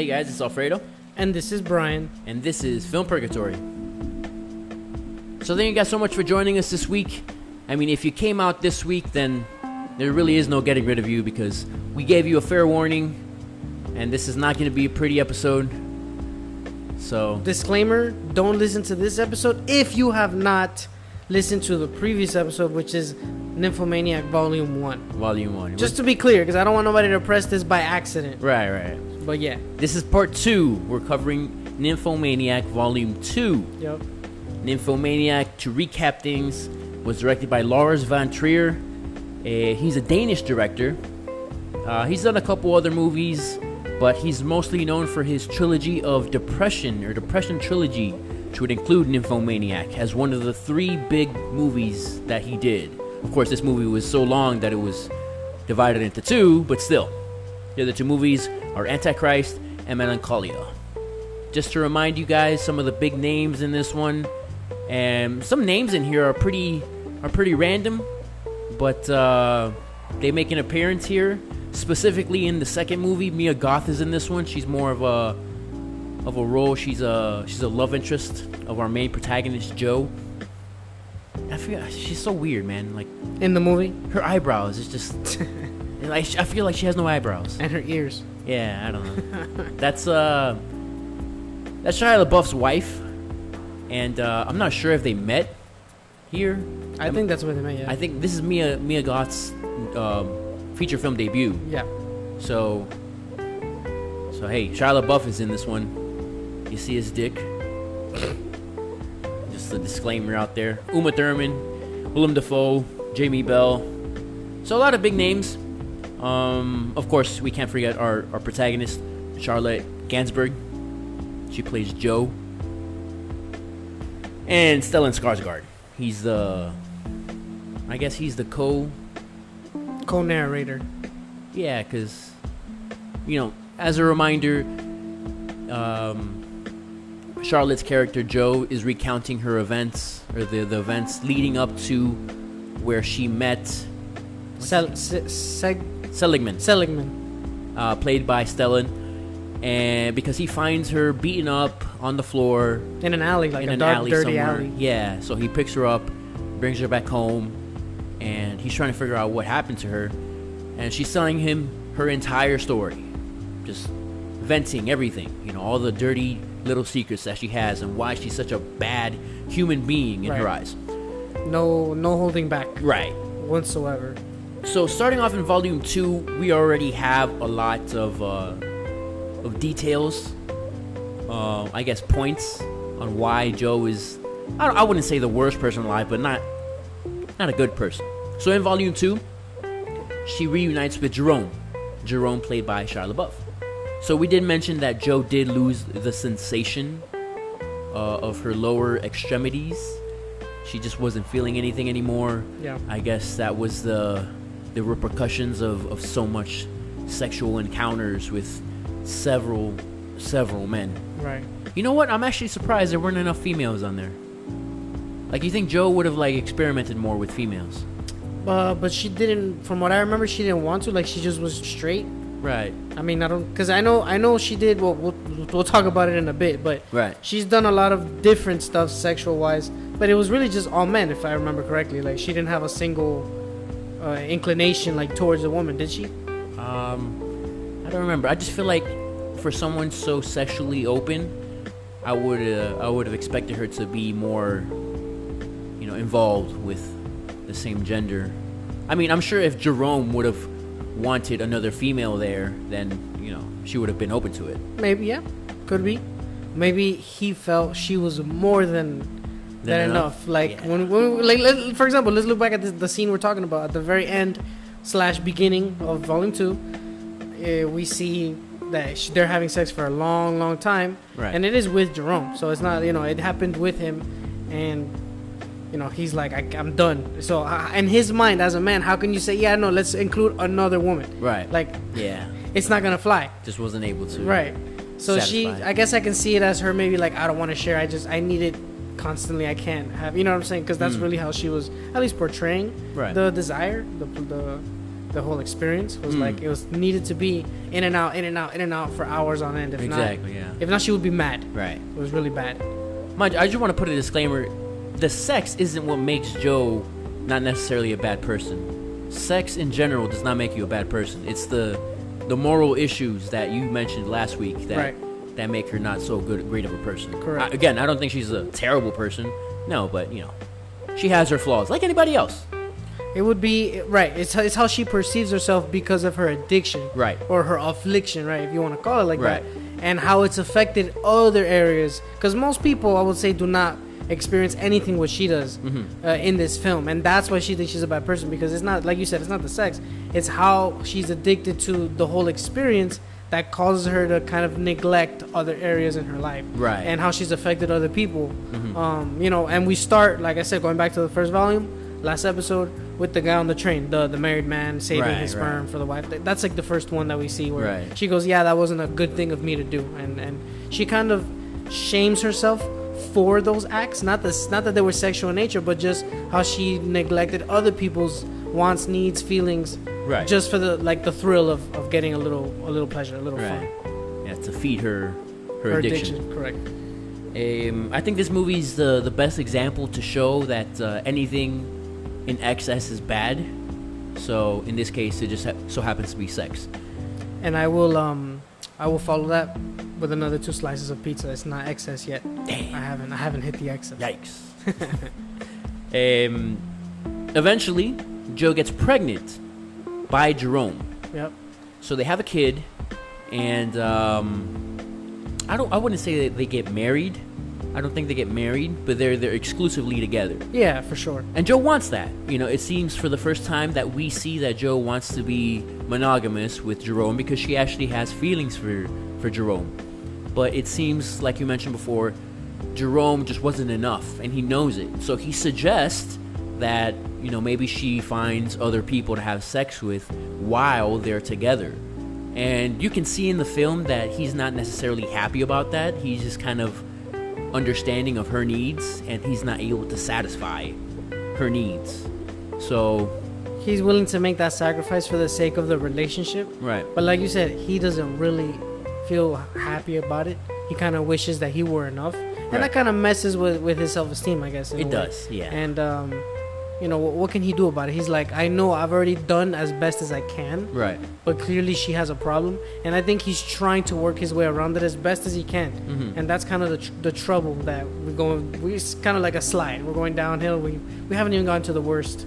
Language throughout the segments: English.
Hey guys, it's Alfredo. And this is Brian. And this is Film Purgatory. So thank you guys so much for joining us this week. I mean, if you came out this week, then there really is no getting rid of you because we gave you a fair warning. And this is not going to be a pretty episode. So, disclaimer, don't listen to this episode if you have not listened to the previous episode, which is Nymphomaniac Volume 1. Volume 1. Just to be clear, because I don't want nobody to press this by accident. Right. But yeah. This is part 2. We're covering Nymphomaniac Volume 2. Yep. Nymphomaniac, to recap things, was directed by Lars von Trier. He's a Danish director. He's done a couple other movies, but he's mostly known for his trilogy of Depression, or Depression Trilogy, which would include Nymphomaniac, as one of the 3 big movies that he did. Of course, this movie was so long that it was divided into 2, but still. The other 2 movies are Antichrist and Melancholia. Just to remind you guys, some of the big names in this one, and some names in here are pretty random, but they make an appearance here. Specifically in the second movie, Mia Goth is in this one. She's more of a role. She's a love interest of our main protagonist, Joe. I feel she's so weird, man. Like in the movie, her eyebrows is just like I feel like she has no eyebrows. And her ears. Yeah, I don't know. That's Shia LaBeouf's wife, and I'm not sure if they met here. I think that's where they met. Yeah. I think this is Mia Goth's feature film debut. Yeah. So hey, Shia LaBeouf is in this one. You see his dick. Just a disclaimer out there. Uma Thurman, Willem Dafoe, Jamie Bell. So a lot of big names. Of course, we can't forget our protagonist, Charlotte Gainsbourg. She plays Joe. And Stellan Skarsgård. He's the co-narrator. Yeah, because, as a reminder, Charlotte's character, Joe, is recounting her events, or the events leading up to where she met Seligman, played by Stellan, and because he finds her beaten up on the floor in an alley, like a dark, dirty alley. Yeah, so he picks her up, brings her back home, and he's trying to figure out what happened to her, and she's telling him her entire story, just venting everything, all the dirty little secrets that she has and why she's such a bad human being in her eyes. No holding back. Right. Whatsoever. So starting off in Volume 2, we already have a lot of details, I guess points on why Joe is, I wouldn't say the worst person alive, but not a good person. So in Volume 2, she reunites with Jerome played by Shia LaBeouf. So we did mention that Joe did lose the sensation of her lower extremities. She just wasn't feeling anything anymore. Yeah. I guess that was the repercussions of so much sexual encounters with several men. Right. You know what? I'm actually surprised there weren't enough females on there. Like, you think Joe would have experimented more with females? But she didn't. From what I remember, she didn't want to. Like, she just was straight. Right. I mean, I don't, because I know she did. Well, we'll talk about it in a bit. But right. She's done a lot of different stuff sexual wise. But it was really just all men, if I remember correctly. Like, she didn't have a single inclination towards a woman, did she? I don't remember. I just feel like for someone so sexually open, I would have expected her to be more, involved with the same gender. I mean, I'm sure if Jerome would have wanted another female there, then she would have been open to it. Maybe, yeah, could be. Maybe he felt she was more than enough. Like, yeah. when for example, let's look back at the scene we're talking about at the very end / beginning of Volume 2. We see that they're having sex for a long time, right. And it is with Jerome, so it's not, it happened with him, and he's like, I'm done. So in his mind as a man, how can you say, yeah, no, let's include another woman? Right. Like, yeah, it's not gonna fly. Just wasn't able to. Right. So satisfy. I guess I can see it as her maybe I don't want to share. I need it constantly. I can't have, you know what I'm saying? Because that's really how she was at least portraying the desire, the the whole experience was like it was needed to be in and out, in and out, in and out for hours on end. If if not, she would be mad. Right. It was really bad. Mind, I just want to put a disclaimer: the sex isn't what makes Joe not necessarily a bad person. Sex in general does not make you a bad person. It's the moral issues that you mentioned last week that make her not so great of a person. Correct. Again, I don't think she's a terrible person. No, but she has her flaws like anybody else. It would be right. It's how she perceives herself because of her addiction, right, or her affliction, right, if you want to call it like that, and how it's affected other areas. Because most people, I would say, do not experience anything what she does in this film, and that's why she thinks she's a bad person. Because it's not, like you said, it's not the sex. It's how she's addicted to the whole experience that causes her to kind of neglect other areas in her life, right, and how she's affected other people. And we start, like I said, going back to the first volume, last episode, with the guy on the train, the married man saving his sperm for the wife. That's like the first one that we see where she goes, yeah, that wasn't a good thing of me to do, and she kind of shames herself for those acts. Not that they were sexual in nature, but just how she neglected other people's wants, needs, feelings, just for the thrill of getting a little pleasure, a little fun. Yeah, to feed her addiction. Correct. I think this movie's the best example to show that anything in excess is bad. So in this case, it just so happens to be sex. And I will follow that with another 2 slices of pizza. It's not excess yet. Damn. I haven't hit the excess. Yikes. Eventually, Joe gets pregnant by Jerome. Yep. So they have a kid, and I wouldn't say that they get married. I don't think they get married, but they're exclusively together. Yeah, for sure. And Joe wants that. It seems for the first time that we see that Joe wants to be monogamous with Jerome because she actually has feelings for Jerome. But it seems, like you mentioned before, Jerome just wasn't enough, and he knows it. So he suggests that, maybe she finds other people to have sex with while they're together. And you can see in the film that he's not necessarily happy about that. He's just kind of understanding of her needs, and he's not able to satisfy her needs. So he's willing to make that sacrifice for the sake of the relationship. Right. But like you said, he doesn't really feel happy about it. He kind of wishes that he were enough. And that kind of messes with his self-esteem, I guess. It does, yeah. And, what can he do about it? He's like, I know I've already done as best as I can. Right. But clearly she has a problem. And I think he's trying to work his way around it as best as he can. Mm-hmm. And that's kind of the trouble that it's kind of like a slide. We're going downhill. We haven't even gotten to the worst.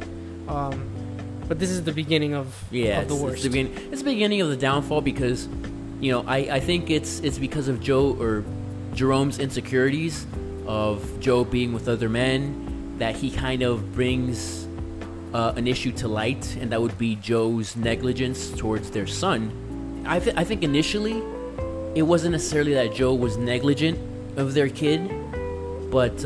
But this is the beginning of the worst. It's the beginning of the downfall because, I think it's because of Joe or Jerome's insecurities of Joe being with other men, that he kind of brings an issue to light, and that would be Joe's negligence towards their son. I think initially it wasn't necessarily that Joe was negligent of their kid, but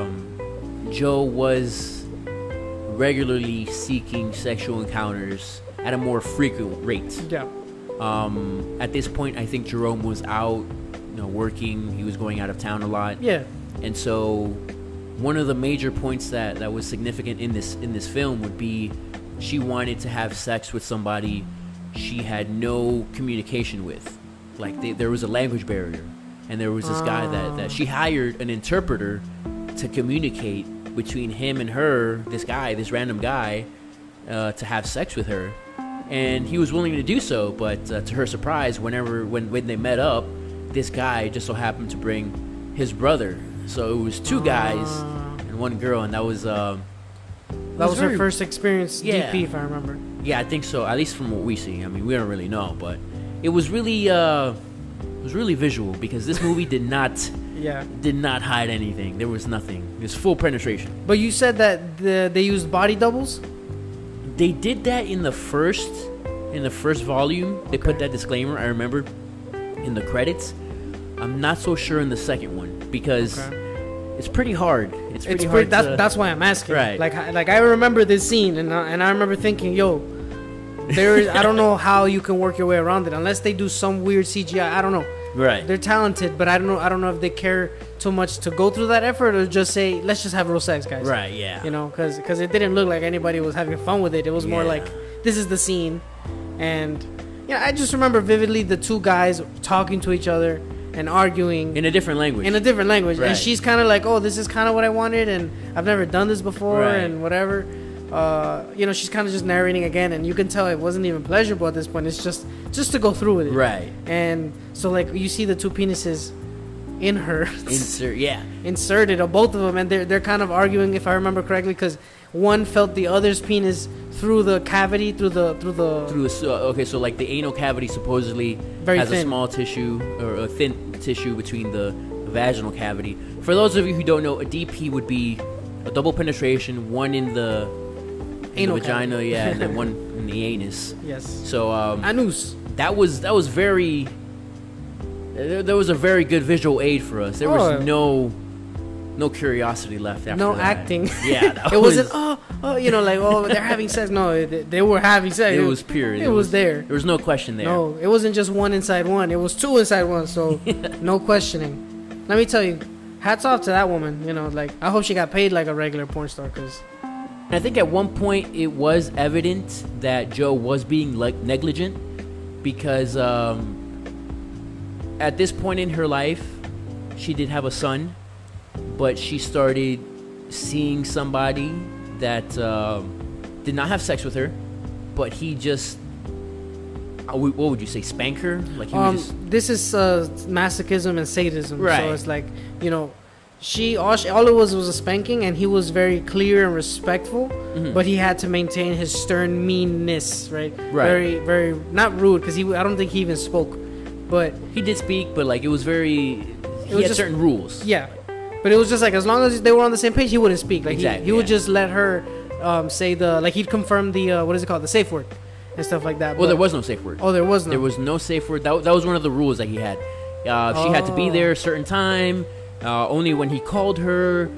Joe was regularly seeking sexual encounters at a more frequent rate. Yeah. At this point, I think Jerome was out, working. He was going out of town a lot. Yeah. And so one of the major points that was significant in this film would be she wanted to have sex with somebody she had no communication with. Like there was a language barrier, and there was this guy that she hired an interpreter to communicate between him and her, this random guy, to have sex with her. And he was willing to do so, but to her surprise, when they met up, this guy just so happened to bring his brother. So it was 2 guys and 1 girl, and that was her first experience DP, if I remember. Yeah, I think so. At least from what we see. I mean, we don't really know, but it was really visual because this movie did not hide anything. There was nothing. It was full penetration. But you said that they used body doubles? They did that in the first volume. They put that disclaimer, I remember, in the credits. I'm not so sure in the second one because it's pretty hard. It's hard. That's why I'm asking. Right. Like I remember this scene, and I remember thinking, yo, I don't know how you can work your way around it unless they do some weird CGI. I don't know. Right. They're talented, but I don't know if they care too much to go through that effort or just say, let's just have real sex, guys. Right. Yeah. Because it didn't look like anybody was having fun with it. It was more like, this is the scene. And yeah, I just remember vividly the two guys talking to each other and arguing in a different language. Right. And she's kind of like, oh, this is kind of what I wanted, and I've never done this before, right. and whatever. She's kind of just narrating again, and you can tell it wasn't even pleasurable at this point. It's just to go through with it. Right. And so, like, you see the two penises in her. Inserted, of both of them, and they're kind of arguing, if I remember correctly, because one felt the other's penis through the cavity, so like the anal cavity supposedly very has thin. a small tissue or a thin tissue between the vaginal cavity. For those of you who don't know, a DP would be a double penetration, one in the vagina, and then one in the anus. Yes. So anus. That was very. There was a very good visual aid for us. There was no curiosity left after no that. acting. Yeah, it wasn't they're having sex. No, they were having sex. It was pure. It was there. There was no question there. No, it wasn't just one inside one. It was two inside one. So no questioning. Let me tell you, hats off to that woman. I hope she got paid like a regular porn star, because I think at one point it was evident that Joe was being negligent, because at this point in her life, she did have a son, but she started seeing somebody that did not have sex with her, but he just, what would you say, spank her? Like he was just... This is masochism and sadism. Right. So it's like, all it was a spanking, and he was very clear and respectful, but he had to maintain his stern meanness, right? Very, very, not rude, because I don't think he even spoke, but he did speak, but like it was very, he had certain rules. Yeah, but it was just like, as long as they were on the same page, he wouldn't speak. Like exactly, he would just let her say he'd confirm the what is it called, the safe word and stuff like that. Well, there was no safe word. Oh, there was no. There was no safe word. That was one of the rules that he had. She had to be there a certain time. Only when he called her,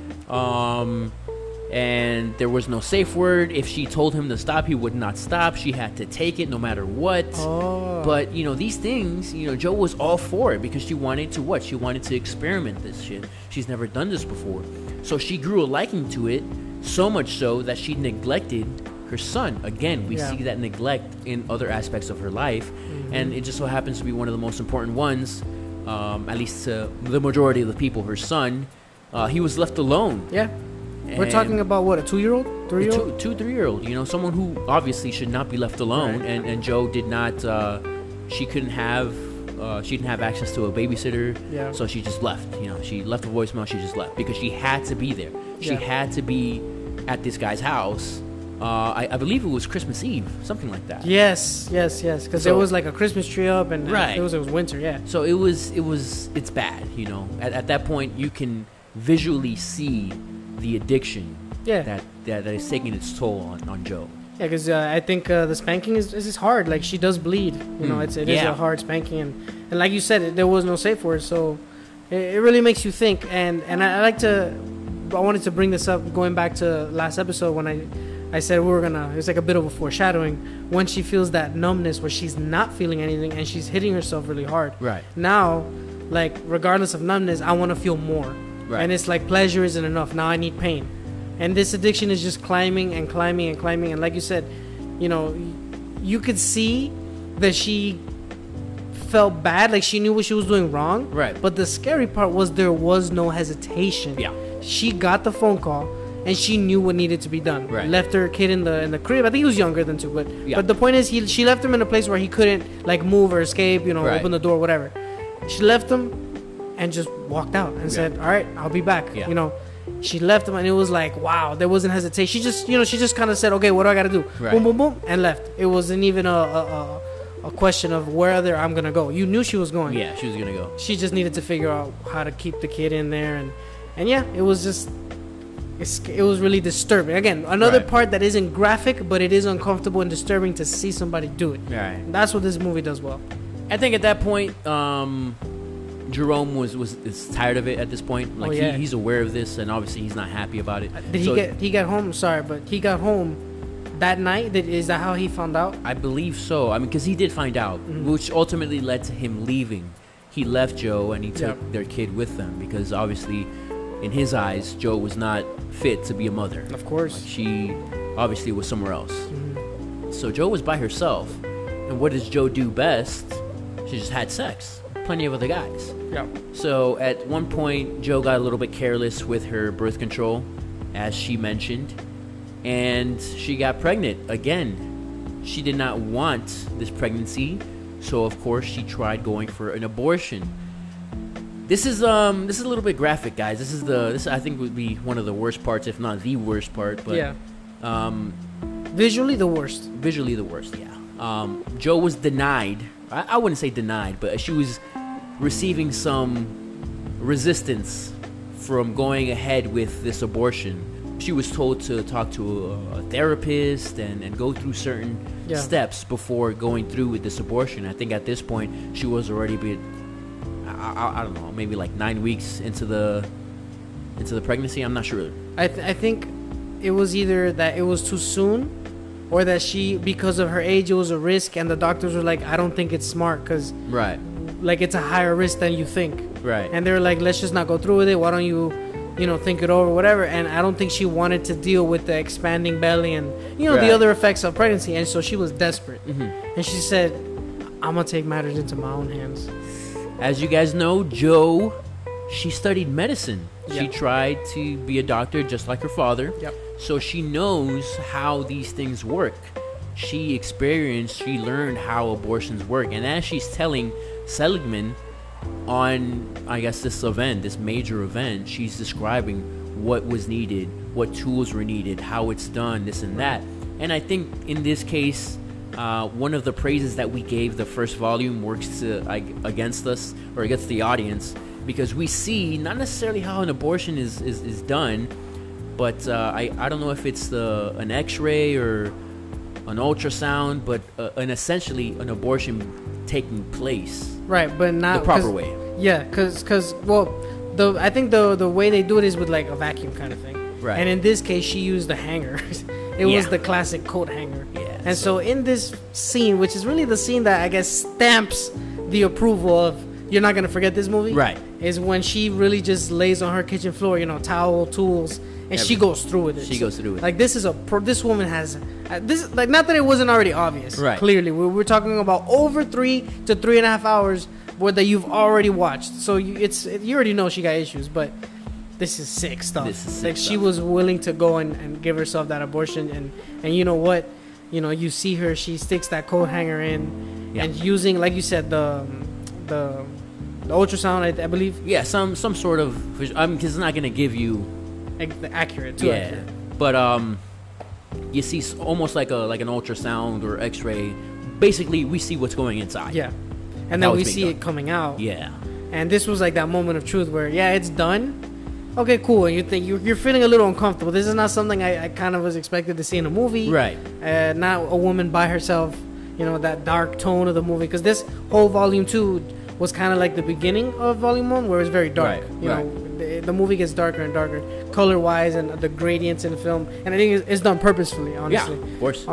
and there was no safe word. If she told him to stop, he would not stop. She had to take it no matter what. But these things, Joe was all for it, because she wanted to what? She wanted to experiment this shit. She's never done this before, so she grew a liking to it, so much so that she neglected her son. Again, we see that neglect in other aspects of her life, and it just so happens to be one of the most important ones. At least to the majority of the people, her son, he was left alone. Yeah. We're talking about what, a 2-year-old? 3-year-old? 3-year-old, someone who obviously should not be left alone. Right. And Joe did not, she didn't have access to a babysitter. Yeah. So she just left, she left a voicemail, she just left, because she had to be there. She had to be at this guy's house. I believe it was Christmas Eve, something like that. Yes, because there was like a Christmas tree up, and it was winter, yeah. So it's bad, At that point, you can visually see the addiction that is taking its toll on Joe. Yeah, because I think the spanking is hard. Like, she does bleed, it is a hard spanking, and like you said, there was no safe word, so it really makes you think. And I wanted to bring this up, going back to last episode when I said it's like a bit of a foreshadowing, when she feels that numbness where she's not feeling anything and she's hitting herself really hard. Right. Now, like, regardless of numbness, I want to feel more. Right. And it's like, pleasure isn't enough. Now I need pain. And this addiction is just climbing and climbing and climbing. And like you said, you could see that she felt bad, like she knew what she was doing wrong. Right. But the scary part was there was no hesitation. Yeah. She got the phone call, and she knew what needed to be done. Right. Left her kid in the crib. I think he was younger than 2, but the point is, she left him in a place where he couldn't like move or escape, open the door, whatever. She left him and just walked out and said, "All right, I'll be back." Yeah. She left him, and it was like, wow, there wasn't hesitation. She just kind of said, "Okay, what do I got to do?" Right. Boom, boom, boom, and left. It wasn't even a question of whether I'm gonna go. You knew she was going. Yeah, she was gonna go. She just needed to figure out how to keep the kid in there, and yeah, it was just. It was really disturbing. Again, another part that isn't graphic, but it is uncomfortable and disturbing to see somebody do it. Right. That's what this movie does well. I think at that point, Jerome is tired of it at this point. Like, he's aware of this, and obviously he's not happy about it. Did he get home? Sorry, but he got home that night. Is that how he found out? I believe so. I mean, because he did find out, which ultimately led to him leaving. He left Joe, and he took their kid with them, because obviously, in his eyes, Joe was not fit to be a mother. Of course. Like, she obviously was somewhere else. So Joe was by herself, And what does Joe do best? She just had sex. Plenty of other guys. Yeah. So at one point, Joe got a little bit careless with her birth control, as she mentioned, and she got pregnant again. She did not want this pregnancy, so of course she tried going for an abortion. This is a little bit graphic, guys. This I think would be one of the worst parts, if not the worst part. But yeah. Visually the worst. Visually the worst. Yeah. Joe was denied. I wouldn't say denied, but she was receiving some resistance from going ahead with this abortion. She was told to talk to a therapist and go through certain steps before going through with this abortion. I think at this point she was already I don't know, maybe like 9 weeks into the pregnancy. I'm not sure. I think it was either that it was too soon, or that she, because of her age, it was a risk, and the doctors were like, I don't think it's smart because right, like it's a higher risk than you think. Right. And they're like, let's just not go through with it. Why don't you think it over, whatever. And I don't think she wanted to deal with the expanding belly and the other effects of pregnancy, and so she was desperate. And she said, I'm gonna take matters into my own hands. As you guys know, Joe, she studied medicine. Yep. She tried to be a doctor just like her father. Yep. So she knows how these things work. She learned how abortions work. And as she's telling Seligman on, I guess, this major event, she's describing what was needed, what tools were needed, how it's done, this and that. And I think in this case, one of the praises that we gave the first volume works against us, or against the audience, because we see not necessarily how an abortion is done, but I don't know if it's an X-ray or an ultrasound, but essentially an abortion taking place. Right, but not the proper way. Yeah, because I think the way they do it is with like a vacuum kind of thing. Right. And in this case, she used the hanger. It was the classic coat hanger. Yeah. And so in this scene, which is really the scene that I guess stamps the approval of you're not gonna forget this movie. Right. Is when she really just lays on her kitchen floor, towel, tools, and she goes through with it. She goes through with it. Like this woman has this, like, not that it wasn't already obvious. Right. Clearly, we're talking about over 3 to 3.5 hours that you've already watched. So you already know she got issues, but this is sick stuff. She was willing to go and give herself that abortion, and you know what? You see her, she sticks that coat hanger in, and using, like you said, the ultrasound, I believe. Yeah, some sort of, because it's not gonna give you accurate. But you see almost like an ultrasound or X-ray. Basically, we see what's going inside. Yeah, and then we see it coming out. Yeah, and this was like that moment of truth where it's done. Okay, cool. And you think you're feeling a little uncomfortable. This is not something I kind of was expected to see in a movie. Right. Not a woman by herself. That dark tone of the movie. Because this whole volume 2 was kind of like the beginning of volume 1, where it's very dark. Right. The movie gets darker and darker, color-wise, and the gradients in the film. And I think it's done purposefully, honestly. Yeah, of course.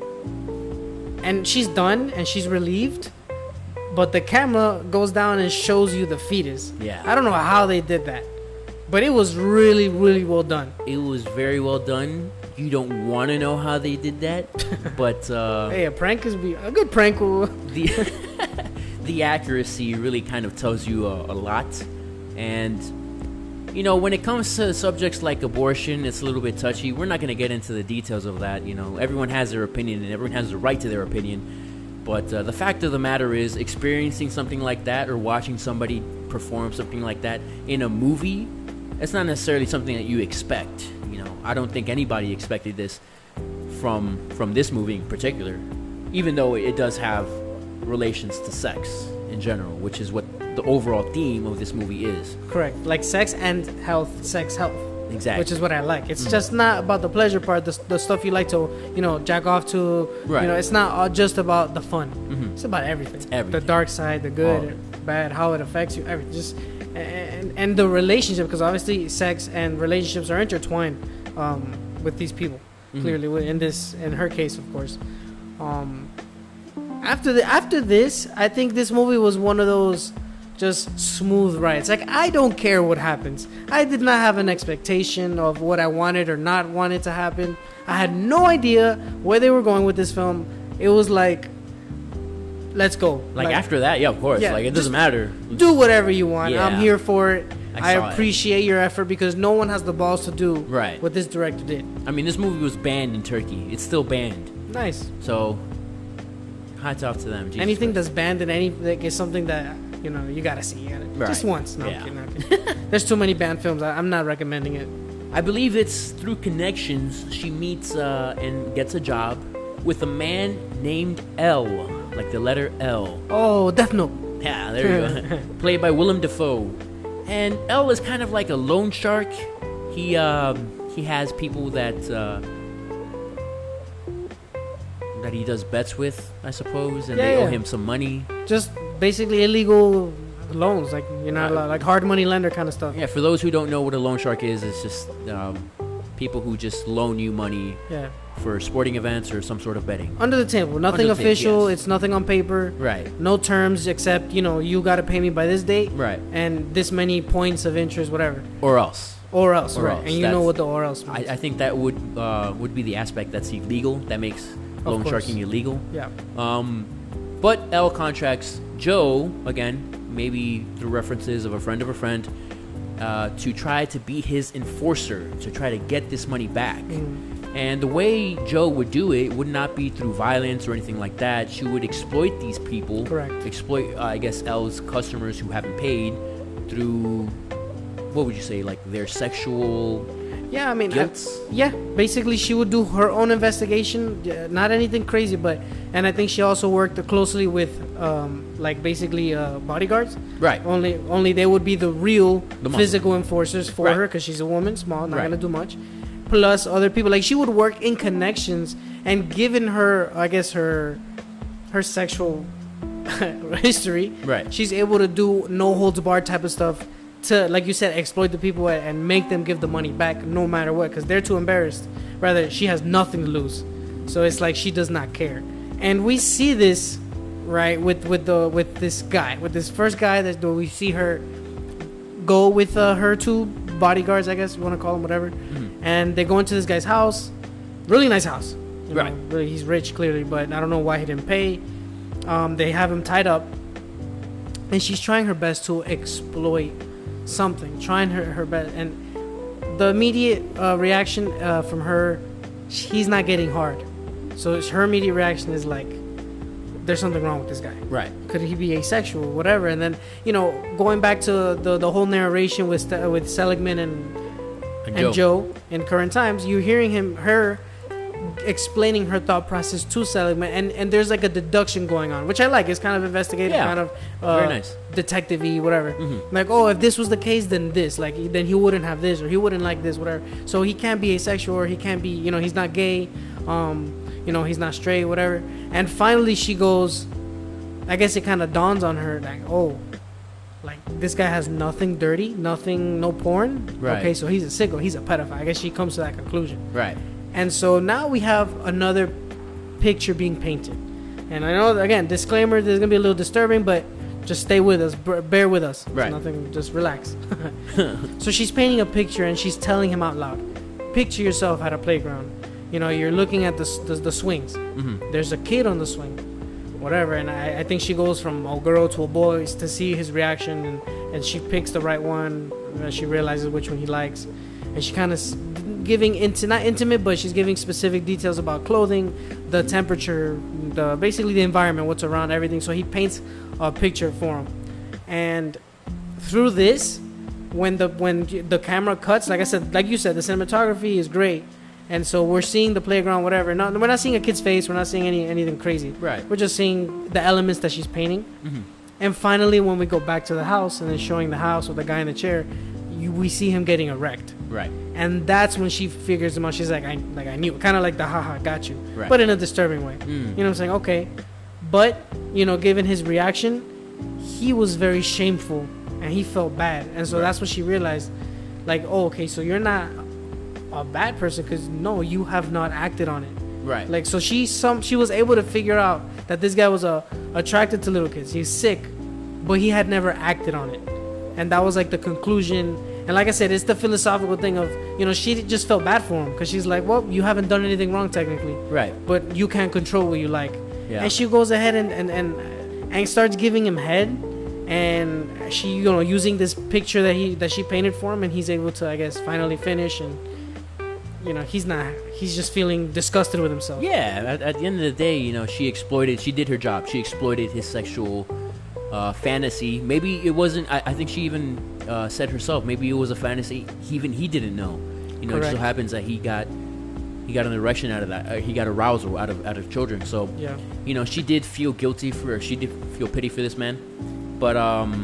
And she's done, and she's relieved. But the camera goes down and shows you the fetus. Yeah. I don't know how they did that. But it was really, really well done. It was very well done. You don't want to know how they did that, but hey, a prank is a good prank. The accuracy really kind of tells you a lot. And when it comes to subjects like abortion, it's a little bit touchy. We're not going to get into the details of that. Everyone has their opinion, and everyone has the right to their opinion. But the fact of the matter is, experiencing something like that or watching somebody perform something like that in a movie, it's not necessarily something that you expect. I don't think anybody expected this from this movie in particular, even though it does have relations to sex in general, which is what the overall theme of this movie is. Correct. Like sex and health, sex, health. Exactly. Which is what I like. It's just not about the pleasure part, the stuff you like to, jack off to. Right. It's not just about the fun. It's about everything. It's everything. The dark side, the good, bad, how it affects you, everything. Just and the relationship, because obviously sex and relationships are intertwined with these people. Clearly, in her case, of course. After this, I think this movie was one of those just smooth rides. Like, I don't care what happens. I did not have an expectation of what I wanted or not wanted to happen. I had no idea where they were going with this film. It was like let's go. Like after that, yeah, of course. Yeah, like it doesn't matter. Do whatever you want. Yeah. I'm here for it. I saw appreciate your effort because no one has the balls to do what this director did. I mean, this movie was banned in Turkey. It's still banned. Nice. So, hats off to them. Jesus Anything Christ. that's banned in any like, is something that you gotta see. Just once. No, Yeah. I'm kidding. There's too many banned films. I'm not recommending it. I believe it's through connections she meets and gets a job with a man named L, like the letter L. Oh, Death Note. Yeah, there you go. Played by Willem Dafoe. And L is kind of like a loan shark. He has people that he does bets with, I suppose, and they owe him some money. Just basically illegal loans, like like hard money lender kind of stuff. Yeah, for those who don't know what a loan shark is, it's just people who just loan you money for sporting events or some sort of betting. Under the table, nothing official. It's nothing on paper. Right. No terms except you got to pay me by this date. Right. And this many points of interest, whatever. Or else. Right. And you know what the or else means. I think that would be the aspect that's illegal. That makes loan sharking illegal. Yeah. But L contracts Joe, again, maybe through references of a friend, to try to be his enforcer, to try to get this money back. And the way Joe would do it would not be through violence or anything like that. She would exploit these people. Correct. Exploit, I guess, L's customers who haven't paid through, what would you say, like their sexual... Yeah, I mean, yeah. Basically, she would do her own investigation, not anything crazy, and I think she also worked closely with, basically bodyguards. Right. Only they would be the real physical enforcers for her because she's a woman, small, not gonna do much. Plus other people, like she would work in connections, and given her, I guess her sexual history, she's able to do no holds barred type of stuff. To, like you said, exploit the people and make them give the money back no matter what, because they're too embarrassed. Rather, she has nothing to lose, so it's like she does not care. And we see this, right, with this first guy that we see her go with her two bodyguards, I guess you want to call them, whatever. And they go into this guy's house, really nice house. Really, he's rich clearly, but I don't know why he didn't pay. They have him tied up, and she's trying her best to exploit something, trying her best, and the immediate reaction from her, he's not getting hard, so her immediate reaction is like, there's something wrong with this guy. Right. Could he be asexual, whatever? And then going back to the whole narration with Seligman and Joe in current times, you're hearing her explaining her thought process to Seligman, and there's like a deduction going on, which I like. It's kind of investigative, kind of very nice, detective-y, whatever. Like, oh, if this was the case, then this, like, then he wouldn't have this, or he wouldn't like this, whatever. So he can't be asexual, or he can't be, he's not gay, he's not straight, whatever. And finally she goes, I guess it kind of dawns on her, like, oh, like, this guy has nothing dirty, no porn. Right. Okay, so he's a sicko, he's a pedophile. I guess she comes to that conclusion. Right. And so now we have another picture being painted. And I know, again, disclaimer, this is going to be a little disturbing, but just stay with us. Bear with us. Right. Nothing, just relax. So she's painting a picture, and she's telling him out loud, picture yourself at a playground. You're looking at the swings. There's a kid on the swing, whatever. And I think she goes from a girl to a boy to see his reaction, and she picks the right one. She realizes which one he likes. And she kind of giving not intimate, but she's giving specific details about clothing, the temperature, basically the environment, what's around, everything. So he paints a picture for him, and through this, when the camera cuts, like you said, the cinematography is great, and so we're seeing the playground, whatever. We're not seeing a kid's face. We're not seeing anything crazy. Right. We're just seeing the elements that she's painting, and finally, when we go back to the house and then showing the house with the guy in the chair, we see him getting erect. Right. And that's when she figures him out. She's like, I knew. Kind of like the haha, got you. Right. But in a disturbing way. You know what I'm saying? Okay. But, given his reaction, he was very shameful and he felt bad. And so that's when she realized, like, oh, okay, so you're not a bad person because, no, you have not acted on it. Right. Like, so she was able to figure out that this guy was attracted to little kids. He's sick, but he had never acted on it. And that was like the conclusion. And like I said, it's the philosophical thing of, she just felt bad for him because she's like, well, you haven't done anything wrong technically. Right. But you can't control what you like. Yeah. And she goes ahead and and starts giving him head, and she, using this picture that she painted for him, and he's able to, I guess, finally finish, and he's just feeling disgusted with himself. Yeah, at the end of the day, she did her job. She exploited his sexual fantasy. Maybe it wasn't, I think she even said herself, maybe it was a fantasy even he didn't know. It just so happens that he got an erection out of that. He got arousal out of children. So, yeah. She did feel guilty she did feel pity for this man. But,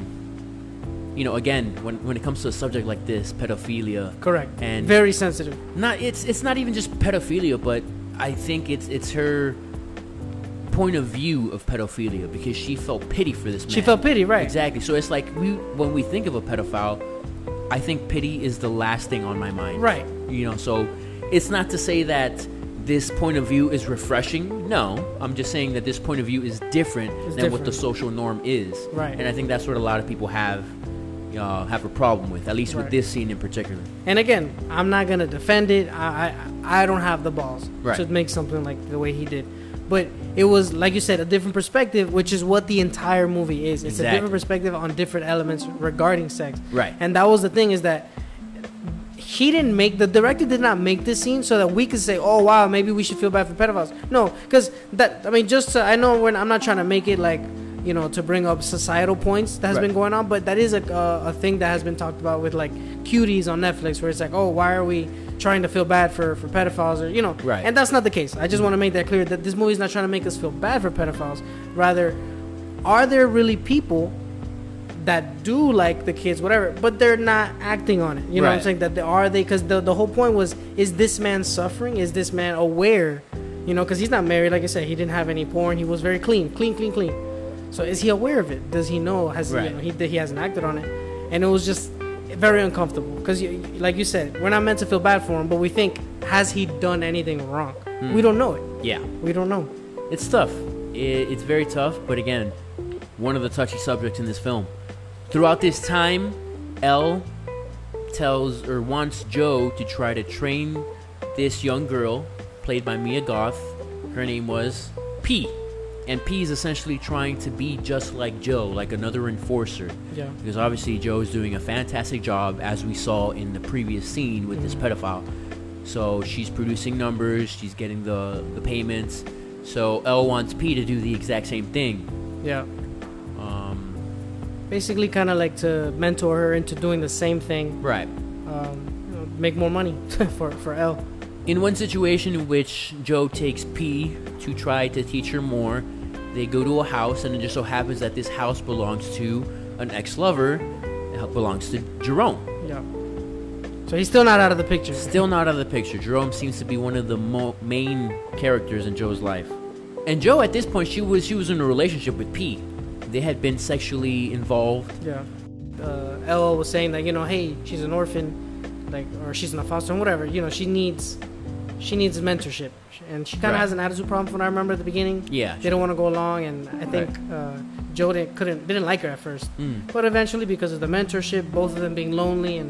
again, when it comes to a subject like this, pedophilia. Correct. And very sensitive. It's not even just pedophilia, but I think it's her point of view of pedophilia, because she felt pity for this man. She felt pity, right. Exactly. So it's like when we think of a pedophile, I think pity is the last thing on my mind. Right. So it's not to say that this point of view is refreshing. No, I'm just saying that this point of view is different than what the social norm is. Right. And I think that's what a lot of people have a problem with, at least with this scene in particular. And again, I'm not gonna defend it. I don't have the balls to make something like the way he did. But it was, like you said, a different perspective, which is what the entire movie is. It's a different perspective on different elements regarding sex. Right. And that was the thing, is that the director did not make this scene so that we could say, oh wow, maybe we should feel bad for pedophiles. No, because I know I'm not trying to make it like, to bring up societal points that has been going on, but that is a thing that has been talked about with like Cuties on Netflix, where it's like, oh, why are we trying to feel bad for pedophiles, or right. And that's not the case. I just want to make that clear, that this movie is not trying to make us feel bad for pedophiles. Rather, are there really people that do like the kids, whatever, but they're not acting on it? You know what I'm saying? That because the whole point was, is this man suffering? Is this man aware? Because he's not married, like I said, he didn't have any porn. He was very clean. So is he aware of it? Does he know? He hasn't acted on it, and it was just very uncomfortable, because like you said, we're not meant to feel bad for him, but we think, has he done anything wrong? We don't know it. Yeah, we don't know. It's tough. It's very tough, but again, one of the touchy subjects in this film. Throughout this time, Elle wants Joe to try to train this young girl, played by Mia Goth. Her name was P. And P is essentially trying to be just like Joe, like another enforcer. Yeah. Because obviously Joe is doing a fantastic job, as we saw in the previous scene with this pedophile. So she's producing numbers, she's getting the payments. So Elle wants P to do the exact same thing. Yeah. Basically kind of like to mentor her into doing the same thing. Right. Make more money for Elle. In one situation in which Joe takes P to try to teach her more, they go to a house, and it just so happens that this house belongs to an ex-lover. It belongs to Jerome. Yeah. So he's still not out of the picture. Still not out of the picture. Jerome seems to be one of the main characters in Joe's life. And Joe, at this point, she was in a relationship with P. They had been sexually involved. Yeah. Elle was saying that, hey, she's an orphan, or she's in a foster home, whatever. She needs mentorship, and she kind of has an attitude problem from what I remember at the beginning. Yeah, they don't want to go along, and I think Joe didn't like her at first, but eventually, because of the mentorship, both of them being lonely,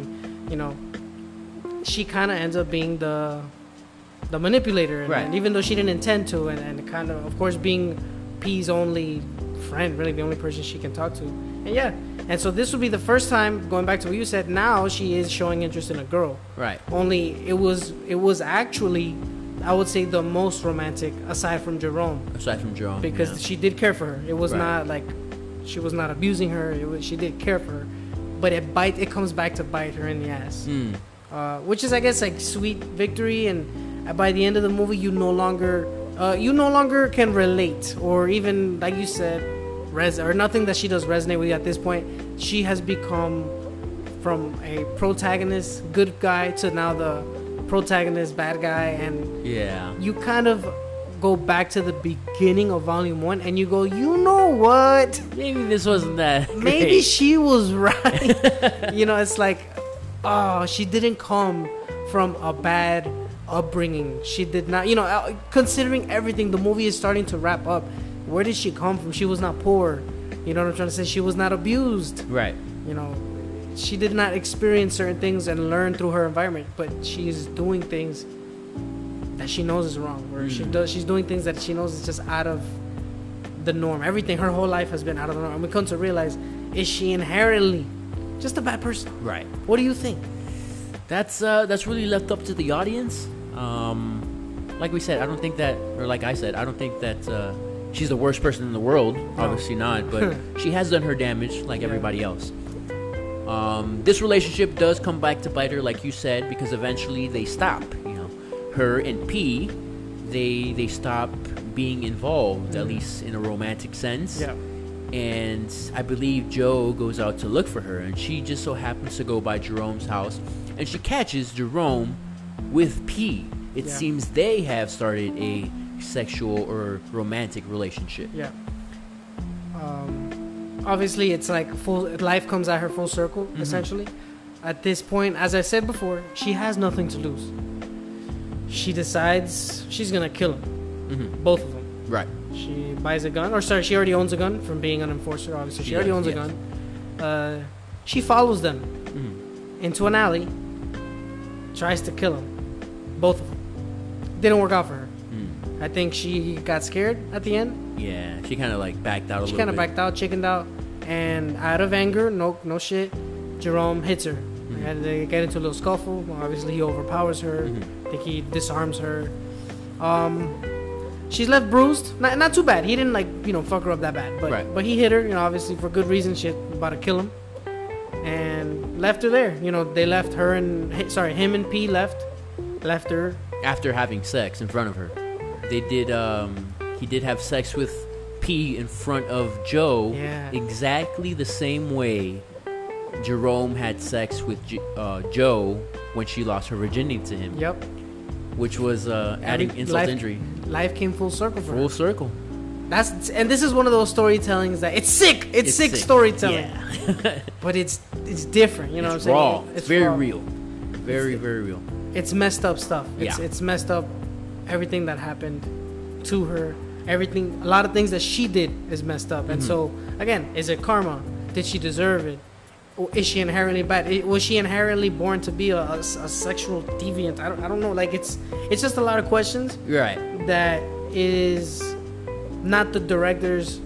and she kind of ends up being the manipulator, and even though she didn't intend to, and kind of course being P's only friend, really the only person she can talk to, and so this would be the first time, going back to what you said, now she is showing interest in a girl. Right. Only it was actually, I would say, the most romantic aside from Jerome. Because she did care for her. It was not like she was not abusing her. She did care for her, but it comes back to bite her in the ass. Which is, I guess, like sweet victory, and by the end of the movie, you no longer can relate, or even, like you said, or nothing that she does resonate with you at this point. She has become from a protagonist good guy to now the protagonist bad guy, and you kind of go back to the beginning of volume 1, and you go, you know what, maybe this wasn't that great. Maybe she was right. It's like, she didn't come from a bad upbringing. She did not, considering everything, the movie is starting to wrap up. Where did she come from? She was not poor. You know what I'm trying to say? She was not abused. Right. She did not experience certain things and learn through her environment, but she's doing things that she knows is wrong, or she's doing things that she knows is just out of the norm. Everything, her whole life has been out of the norm. And we come to realize, is she inherently just a bad person? Right. What do you think? That's really left up to the audience. Like we said, I don't think that, or like I said, I don't think that she's the worst person in the world. Obviously not, but she has done her damage like everybody else. This relationship does come back to bite her, like you said, because eventually they stop. You know, her and P, they stop being involved, at least in a romantic sense. Yeah. And I believe Joe goes out to look for her, and she just so happens to go by Jerome's house, and she catches Jerome with P. It seems they have started a sexual or romantic relationship. Yeah. Obviously, it's like life comes at her full circle, essentially. At this point, as I said before, she has nothing to lose. She decides she's going to kill him. Both of them. Right. She buys a gun. Or, sorry, she already owns a gun from being an enforcer, obviously. She already owns a gun. She follows them into an alley, tries to kill them. Both of them. Didn't work out for her. I think she got scared at the end. Yeah, she kind of like backed out a little bit. She kind of backed out, chickened out. And out of anger, no shit, Jerome hits her. And they get into a little scuffle. Well, obviously, he overpowers her. I think he disarms her. She's left bruised. Not too bad. He didn't fuck her up that bad. But he hit her, obviously for good reason. She about to kill him. And left her there. They left her him and P left her. After having sex in front of her. They did, he did have sex with P in front of Joe. Yeah. Exactly the same way Jerome had sex with Joe when she lost her virginity to him. Yep. Which was adding insult to injury. Life came full circle for her. Full circle. And this is one of those storytellings that it's sick. It's sick storytelling. Yeah. But it's different. You know it's what I'm raw. saying? It's very real. Very real. It's messed up stuff. Yeah. It's messed up. Everything that happened to her. Everything. A lot of things that she did is messed up. And so, again, is it karma? Did she deserve it? Or is she inherently bad? Was she inherently born to be a sexual deviant? I don't know. Like, it's just a lot of questions. Right. That is not the director's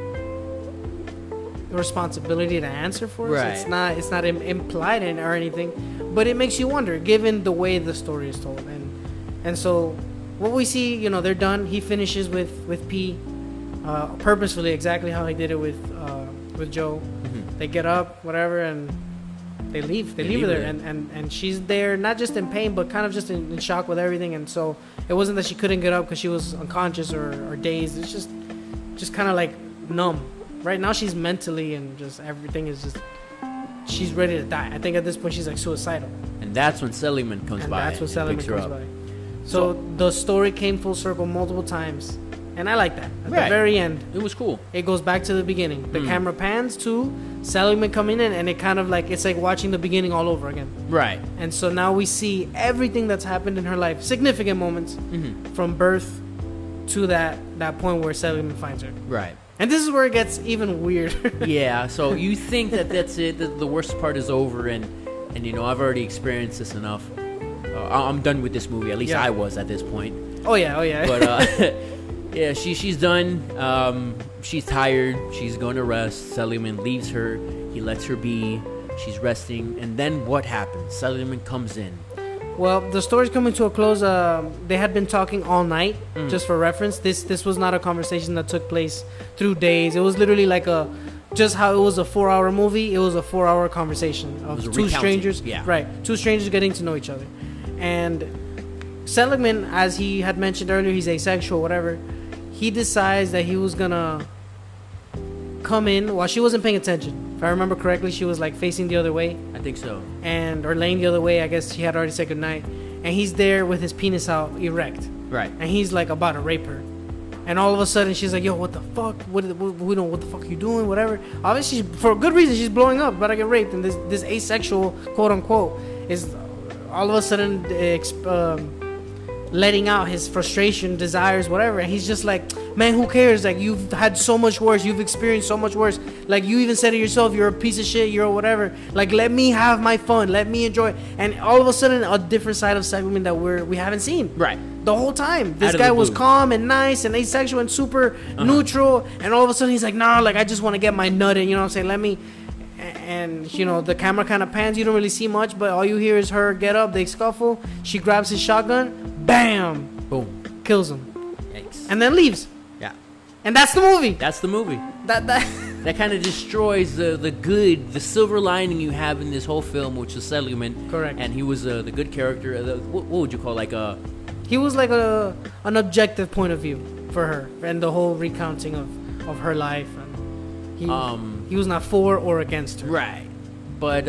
responsibility to answer for us. Right. It's not implied in or anything, but it makes you wonder given the way the story is told. And so what we see, they're done. He finishes with P purposefully, exactly how he did it with Joe. They get up, whatever, and they leave. They leave her there, and she's there not just in pain, but kind of just in shock with everything. And so it wasn't that she couldn't get up because she was unconscious or dazed. It's just kind of like numb. Right now she's mentally and just everything is just, she's ready to die. I think at this point she's like suicidal. And that's when Seligman comes by. That's when Seligman comes by. So the story came full circle multiple times. And I like that. At the very end, it was cool. It goes back to the beginning. The camera pans to Seligman coming in, and it kind of like, it's like watching the beginning all over again. Right. And so now we see everything that's happened in her life, significant moments from birth to that point where Seligman finds her. Right. And this is where it gets even weirder. Yeah. So you think that's it? That the worst part is over, and I've already experienced this enough. I'm done with this movie. At least I was at this point. Oh yeah. But. Yeah, she's done. She's tired. She's going to rest. Seligman leaves her. He lets her be. She's resting. And then what happens? Seligman comes in. Well, the story's coming to a close. They had been talking all night, just for reference. This was not a conversation that took place through days. It was literally like just how it was a 4-hour movie. It was a 4-hour conversation of two strangers. Yeah. Right. Two strangers getting to know each other. And Seligman, as he had mentioned earlier, he's asexual, whatever. He decides that he was gonna come in while she wasn't paying attention. If I remember correctly, she was like facing the other way. I think so. Or laying the other way. I guess she had already said goodnight. And he's there with his penis out erect. Right. And he's like about to rape her. And all of a sudden she's like, yo, what the fuck? What the fuck are you doing? Whatever. Obviously, for a good reason, she's blowing up, about to get raped. And this asexual, quote unquote, is all of a sudden letting out his frustration, desires, whatever. And he's just like, man, who cares? Like, you've had so much worse. You've experienced so much worse. Like, you even said it yourself, you're a piece of shit, you're whatever. Like, let me have my fun. Let me enjoy. And all of a sudden, a different side of Seligman that we haven't seen. Right. the whole time. This guy was calm and nice and asexual and super neutral, and all of a sudden he's like, nah, like I just want to get my nut in, you know what I'm saying? Let me. And you know, the camera kind of pans. You don't really see much, but all you hear is her get up. They scuffle. She grabs his shotgun. Bam. Boom. Kills him. Yikes. And then leaves. Yeah. And that's the movie. That's the movie. That kind of destroys the silver lining you have in this whole film, which is Seligman. Correct. And he was the good character. What would you call He was like an objective point of view for her and the whole recounting of her life. And he was not for or against her. Right. But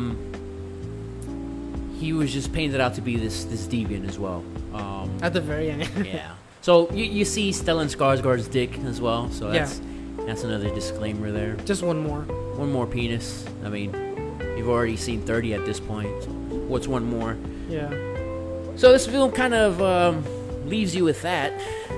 he was just painted out to be this deviant as well. At the very end. Yeah. So you see Stellan Skarsgård's dick as well. So that's another disclaimer there. Just one more. One more penis. I mean, you've already seen 30 at this point. What's one more? Yeah. So this film kind of leaves you with that,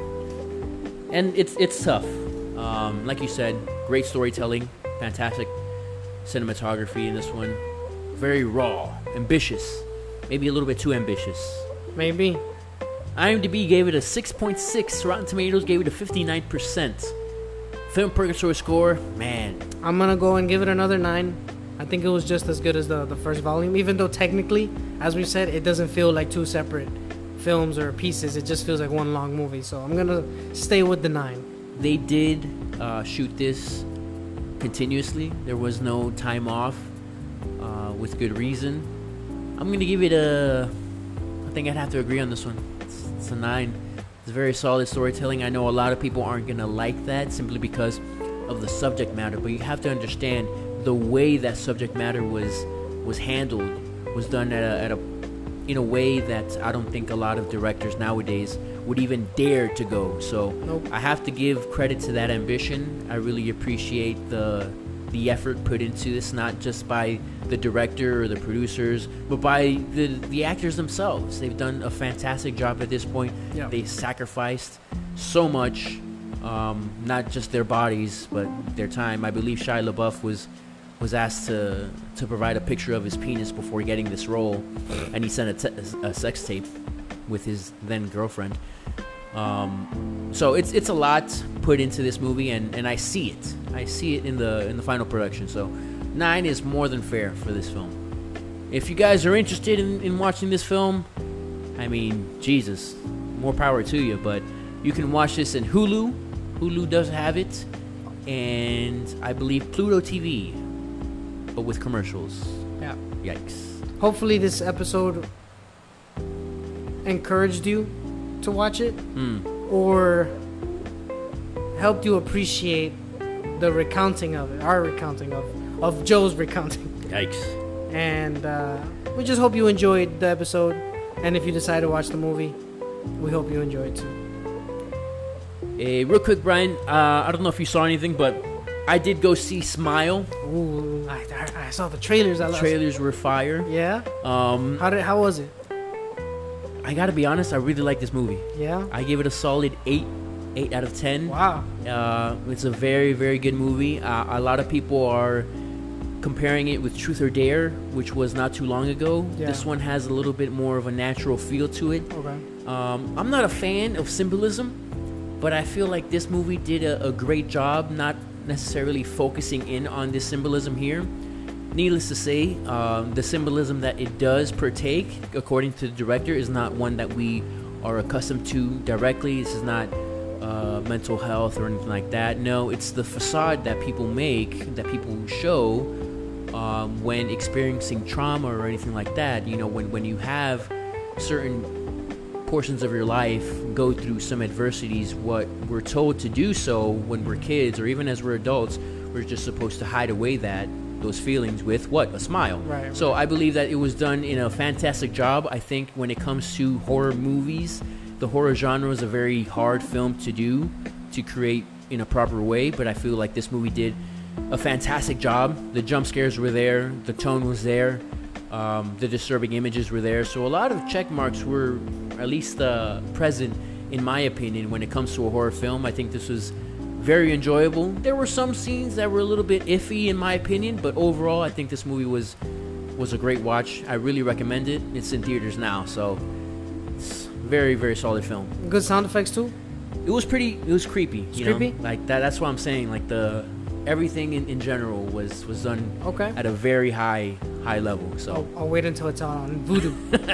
and it's tough. Like you said, great storytelling, fantastic cinematography in this one, very raw, ambitious, maybe a little bit too ambitious. Maybe. IMDb gave it a 6.6. Rotten Tomatoes gave it a 59%. Film Purgatory score, man. I'm gonna go and give it another 9. I think it was just as good as the first volume, even though technically, as we said, it doesn't feel like two separate films or pieces. It just feels like one long movie. So I'm gonna stay with the 9. They did shoot this continuously. There was no time off, with good reason. I'm gonna give it I think I'd have to agree on this one. It's a 9. It's very solid storytelling. I know a lot of people aren't gonna like that simply because of the subject matter, but you have to understand the way that subject matter was handled was done in a way that I don't think a lot of directors nowadays would even dare to go. So nope. I have to give credit to that ambition. I really appreciate the effort put into this, not just by the director or the producers, but by the actors themselves. They've done a fantastic job at this point. Yeah. They sacrificed so much, not just their bodies, but their time. I believe Shia LaBeouf was asked to provide a picture of his penis before getting this role, and he sent a sex tape with his then girlfriend. So it's a lot put into this movie, and I see it. I see it in the final production. So 9 is more than fair for this film. If you guys are interested in watching this film, I mean, Jesus, more power to you. But you can watch this in Hulu. Hulu does have it, and I believe Pluto TV, but with commercials. Yeah. Yikes. Hopefully this episode encouraged you to watch it, or helped you appreciate the recounting of it, our recounting of Joe's recounting. Yikes. And we just hope you enjoyed the episode, and if you decide to watch the movie, we hope you enjoy it too. Real quick, Brian, I don't know if you saw anything, but I did go see Smile. Ooh, I saw the trailers. Trailers were fire. Yeah. How was it? I gotta be honest, I really like this movie. Yeah. I gave it a solid 8 out of 10. Wow. It's a very, very good movie. A lot of people are comparing it with Truth or Dare, which was not too long ago. Yeah. This one has a little bit more of a natural feel to it. Okay. I'm not a fan of symbolism, but I feel like this movie did a great job not necessarily focusing in on this symbolism here. Needless to say, the symbolism that it does partake, according to the director, is not one that we are accustomed to directly. This is not mental health or anything like that. No, it's the facade that people make, that people show when experiencing trauma or anything like that. You know, when you have certain portions of your life go through some adversities, what we're told to do so when we're kids or even as we're adults, we're just supposed to hide away those feelings with what? A smile. Right. So I believe that it was done in a fantastic job. I think when it comes to horror movies, the horror genre is a very hard film to do, to create in a proper way, but I feel like this movie did a fantastic job. The jump scares were there, the tone was there, the disturbing images were there, so a lot of check marks were at least present, in my opinion, when it comes to a horror film. I think this was very enjoyable. There were some scenes that were a little bit iffy in my opinion, but overall I think this movie was a great watch. I really recommend it. It's in theaters now, so it's Very, very solid film. Good sound effects too. It was creepy. It's creepy? Like that's what I'm saying. Like everything in general was done at a very high level. So I'll wait until it's on Vudu.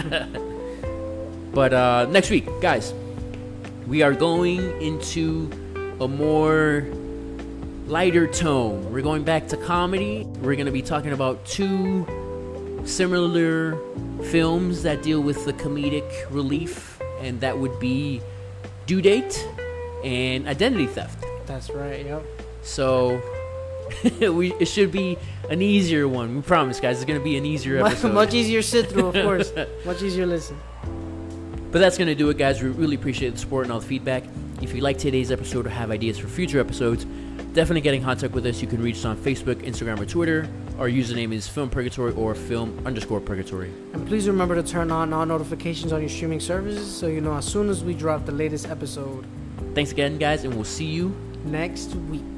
But next week, guys, we are going into a more lighter tone. We're going back to comedy. We're going to be talking about 2 similar films that deal with the comedic relief, and that would be Due Date and Identity Theft. That's right, yep. So it should be an easier one. We promise, guys. It's going to be an easier episode. Much easier sit through, of course. Much easier listen. But that's going to do it, guys. We really appreciate the support and all the feedback. If you like today's episode or have ideas for future episodes, definitely get in contact with us. You can reach us on Facebook, Instagram, or Twitter. Our username is Film Purgatory or Film_Purgatory. And please remember to turn on all notifications on your streaming services so you know as soon as we drop the latest episode. Thanks again, guys, and we'll see you next week.